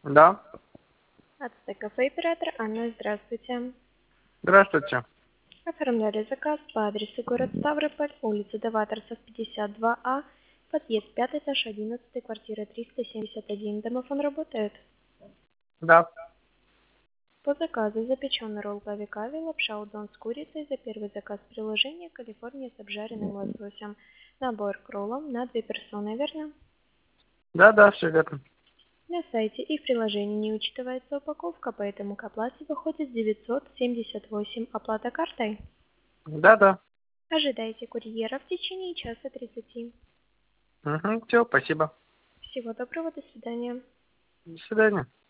Да. АЦТ кафе оператор Анна, здравствуйте. Здравствуйте. Оформляли заказ по адресу город Ставрополь, улица Даваторцев, 52А, подъезд 5 этаж, 11, квартира 371. Домофон работает. Да. По заказу запеченный ролл гави-кави, лапша удон с курицей, за первый заказ приложение Калифорния с обжаренным лососем. Набор к роллам на 2 персоны, верно? Да, все верно. На сайте и в приложении не учитывается упаковка, поэтому к оплате выходит 978. Оплата картой. Да. Ожидайте курьера в течение часа 30. Угу, все, спасибо. Всего доброго, до свидания. До свидания.